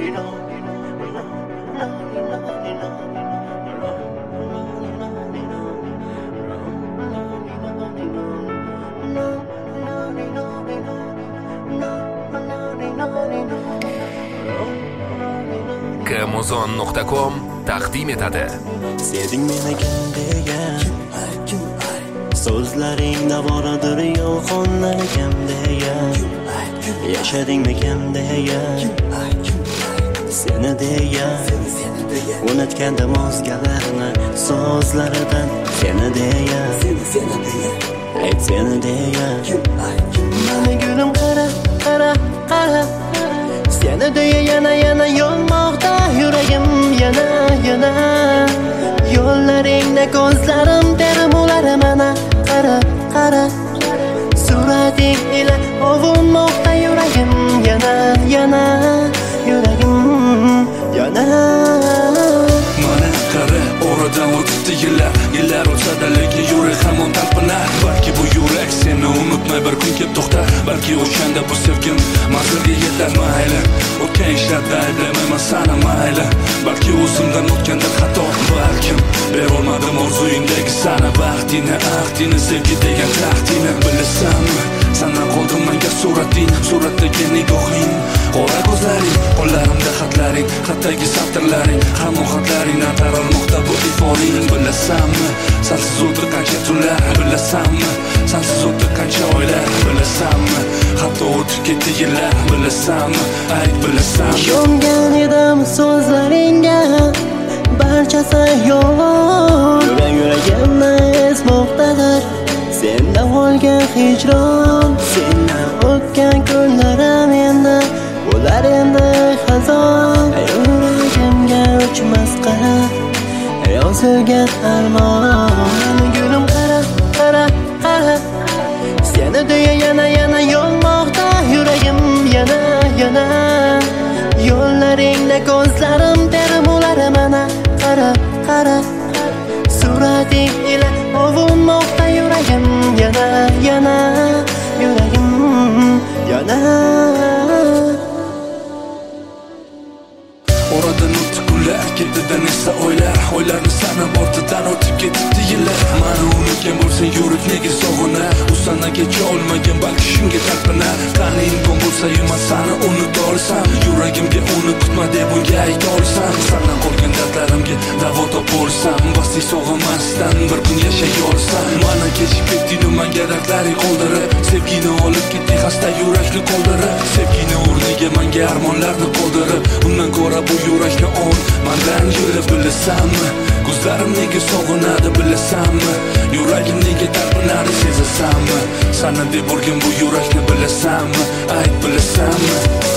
Kmuzon.com taqdim etadi. Sevding meni kim degan? So'zlaringda boradir yolg'onlar kim degan? Yashadingmi kim degan? Seni degan. Unutgandim o'zgalarni so'zlaridan seni degan. Ayt seni degan. Meni gulim qara, qara, qara. Seni deya yana yonmoqda yuragim yana yo'llaringda ko'zlarim terim ular mana qara qara surating ila ovunmoqda yuragim yana yuragim yana mana qara oradan o'tdi yillar o'tsa-da lekin yurek hamon talpinar. Balki bu yurak seni unutmay bir kun kelib to'xtar. Balki o'shanda bu sevgim manzilga yetar. Mayli o'tgan ishlarda ayblamayman sana mayli. Balki o'zimdan o'tganda xato balkim berolmadim orzuyingdagi sana baxtini ahdini sevgi degan taxtini. Bilasanmi sandan qoldim menga suratdagi nigohing qora ko'zlaring qo'llarimda xatlaring xatdagi satrlaring hamon xatlaringdan taralmoqda bu iforing. Bilasanmi sensiz o'tdi qancha tunlar bilasanmi sensiz o'tdi qancha oylar bilasanmi hatto o'tib ketdi yillar bilasanmi ayt bilasanmi yongan edim so'zlaringga barchasi yo'q yuragimni ezmoqdadir sendan olgan hijron sendan o'tgan kunlarim endi ular endi xazon yuragimga o'chmas qara yozilgan armon gulim qara qara qara seni deya yana yonmoqda yuragim yana yo'llaringda ko'zlarim terim ular mana qara qara surating ila ovunmoqda yuragim yana yuragim yana oradan o'tdi kunlar ketidan esa oylarni sanab ortidan o'tib ketibdi yillar. Mani unutgan bo'lsang yurak nega sog'inar? U sana kecha olmagan balki shunga talpinar. Qani imkon bo'lsa man sani unuta olsam yuragimga uni kutma deb unga ayta olsam sandan qolgan dardlarimga davo topa olsam basti sog'inmasdan bir kun yashay olsam. Mana kechib ketding menga dardlaring qoldirib sevgini olib ketding xasta yurakni qoldirib sevgini o'rniga menga armonlarni qoldirib undan ko'ra bu yurakni ol mendan yurib bilasanmi ko'zlarim nega sog'inadi bilasanmi yuragim nega talpinadi sezasanmi sana deb urgan bu yurakni bilasanmi ayt bilasanmi